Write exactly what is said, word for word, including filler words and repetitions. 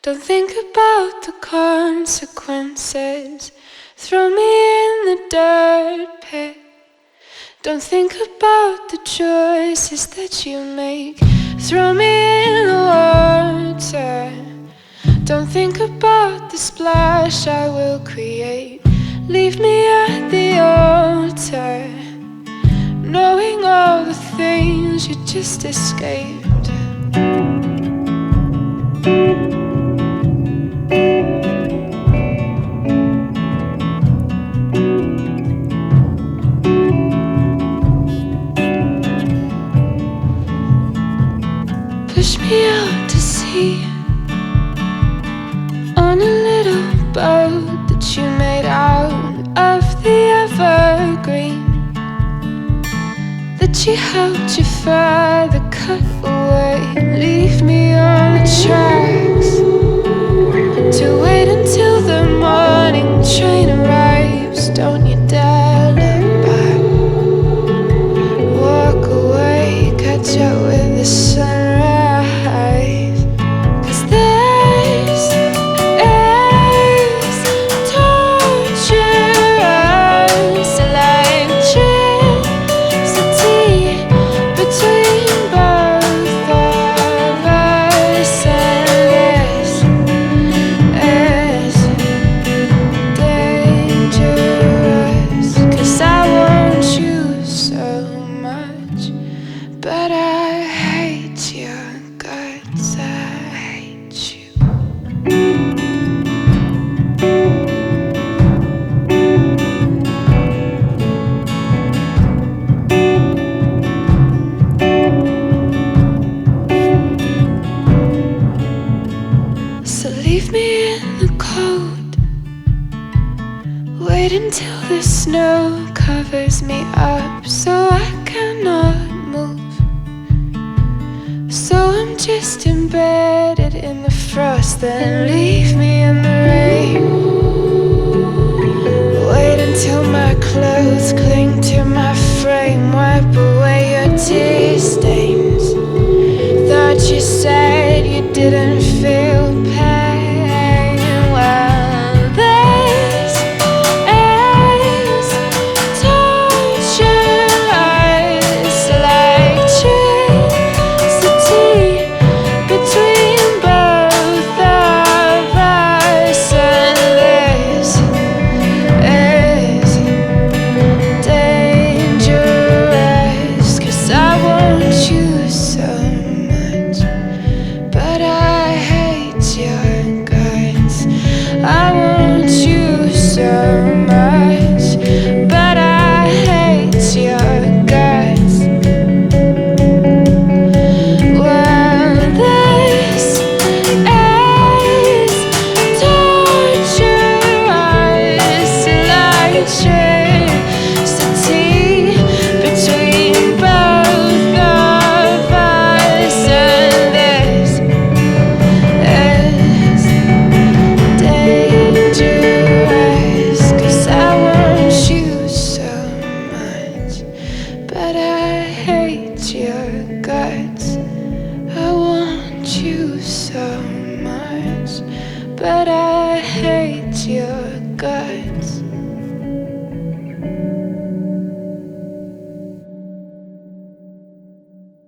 Don't think about the consequences. Throw me in the dirt pit. Don't think about the choices that you make. Throw me in the water. Don't think about the splash I will create. Leave me at the altar, knowing all the things you just escaped. Push me out to sea on a little boat that you made out of the evergreen, that you helped your father cut away. Leave me on the tracks to wait until the morning train arrives. Don't you dare look back. Walk away, catch up with the sunrise. But I hate your guts, I hate you. So leave me in the cold. Wait until the snow covers me up so I cannot move. So I'm just embedded in the frost, then leave me in the rain. Wait until my clothes cling to my frame. Wipe away your tear stains. Thought you said you didn't feel pain. Well, this is torture. It's like between both of us, and this is dangerous, 'cause I want you so much, but I hate your guts. I want you so much, but I hate your guts. But I hate your guts. I want you so much, but I hate your guts.